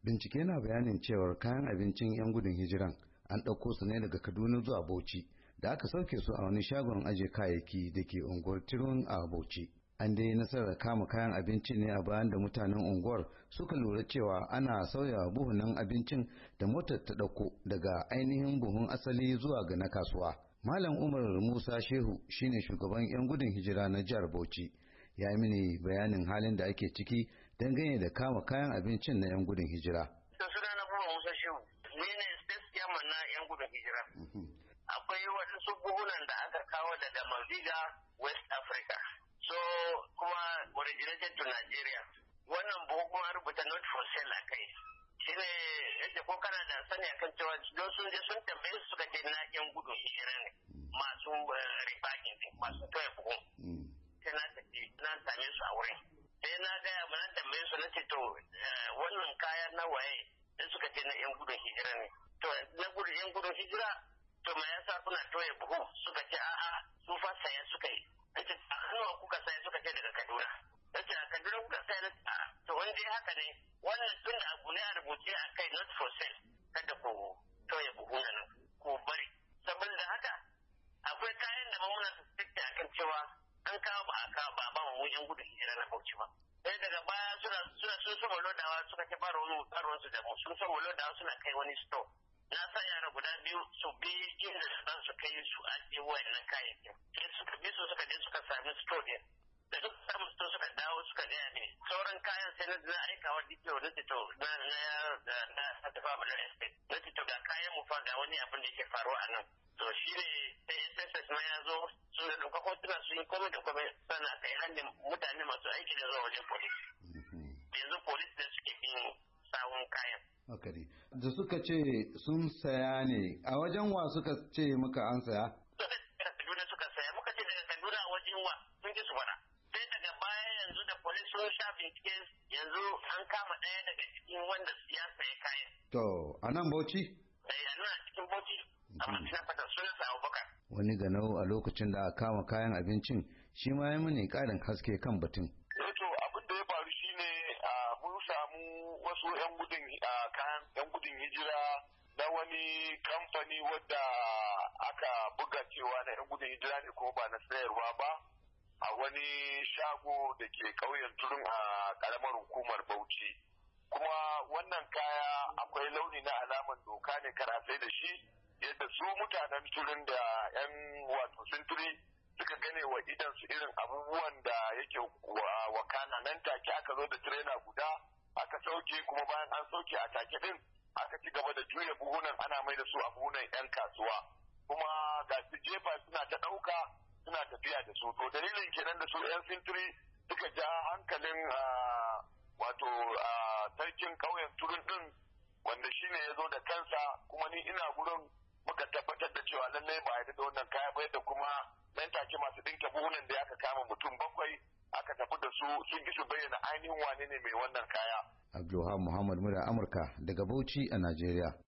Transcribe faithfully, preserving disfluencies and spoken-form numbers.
Bincike na bayanin cewar kayan abincin 'yan gudun hijiran an ɗauko su ne daga Kaduna zuwa Bauchi da aka sauke su a wani shagon ajiye kayayyaki da ke unguwar Tirun a Bauchi. An dai nasarar kama kayan abincin ne a bayan da mutanen unguwar suka lura cewa ana sauya buhunan abincin da motar ta ɗauko daga ainihin buhun asali zuwa ga na kasuwa. Malam Umar Musa Shehu shine shugaban 'yan gudun hijira na jihar Bauchi. Ya yi mini bayanin halin da ake ciki dangane da kama kayan abincin na 'yan gudun hijira. Suna na Umar Musa Shehu, ni ne state chairman na 'yan gudun hijira. Akwai waɗansu buhunan da aka kawo daga Maldiga, West Africa. So kuma originated to Nigeria. Wannan buhu kuma rubuta not for sale a kai. Shi ne yadda ko kana da sani akan cewa don sun je sun tambaye su suka ce na 'yan gudun hijira ne. Masu ribakin masu toye buhu. Sai na tafi na same su a wurin. Sai na gaya ma na tambaye su na ce to wannan kaya na waye sai suka ce na 'yan gudun hijira ne. To na gudun 'yan gudun hijira to me yasa kuna toye buhu suka ce a'a su fa saya suka yi. Nace a hannuwa kuka saya suka ce daga Kaduna. Nace a Kaduna kuka saya na a to wanda ya haka ne wannan tun da abu ne a rubuce a kai not for sale kada ku toye buhu nan ku bari. Saboda haka akwai kayan da muna suspect akan cewa an kawo ba a kawo ba ba mu yan gudun hijira na Bauchi ba. Sai daga baya suna suna sun sama lodawa suka ce ba ruwan karuwan su da mu sun sama lodawa suna kai wani store. Na sa yara guda biyu su bi inda za su kai su ajiye wayannan kayayyakin. Sai suka bi su suka je suka sami store din. Da suka samu store suka dawo suka gaya mini sauran kayan sai na aika wa D P O na to na na na tafa mana estate. Na to ga kayan mu fa ga wani abin da yake faruwa a nan. To shi ne sai S S S ma ya zo sun da ɗauka hotuna sun yi komai da komai sana kai hannun mutane masu aiki da zuwa wajen polis. Yanzu polis da suke bin sawun kayan. Hakari. Da suka ce sun saya ne a wajen wa suka ce maka an saya? Daga Kaduna suka saya muka ce daga Kaduna a wajen wa sun ji su fara. Sai daga baya yanzu da polis sun sha bincike yanzu an kama ɗaya daga cikin wanda ya saya kayan. To a nan Bauchi? Eh a nan a cikin Bauchi. Amma ina fata sunansa Abubakar. Wani ganau a lokacin da aka kama kayan abincin shi ma ya mini ƙarin haske kan batun. To abin da ya faru shine mun samu wasu 'yan gudun kayan 'yan gudun hijira na wani kamfani wadda aka buga cewa na 'yan gudun hijira ne kuma ba na sayarwa ba a wani shago da ke ƙauyen Turun a ƙaramar hukumar Bauchi. Kuma wannan kaya akwai launi na alaman doka ne karasai da shi yadda su mutanen Turun da 'yan wato sintiri suka gane wa idan su irin abubuwan da yake wakana nan take aka zo da tirela guda aka sauke kuma bayan an sauke a take din aka ci gaba da juya buhunan ana mai da su a buhunan 'yan kasuwa kuma ga su jefa suna ta ɗauka suna tafiya da su to dalilin kenan da su 'yan sintiri suka ja hankalin wato sarkin ƙauyen Turun din wanda shine ya zo da kansa kuma ni ina gurin muka tabbatar da cewa lallai ba a da wannan kaya ba yadda kuma nan take masu dinke buhunan da aka kama mutum bakwai aka tafi da su sun ki su bayyana ainihin wane ne mai wannan kaya. Abdulhamid Muhammad Mura Amurka daga Bauchi a Najeriya.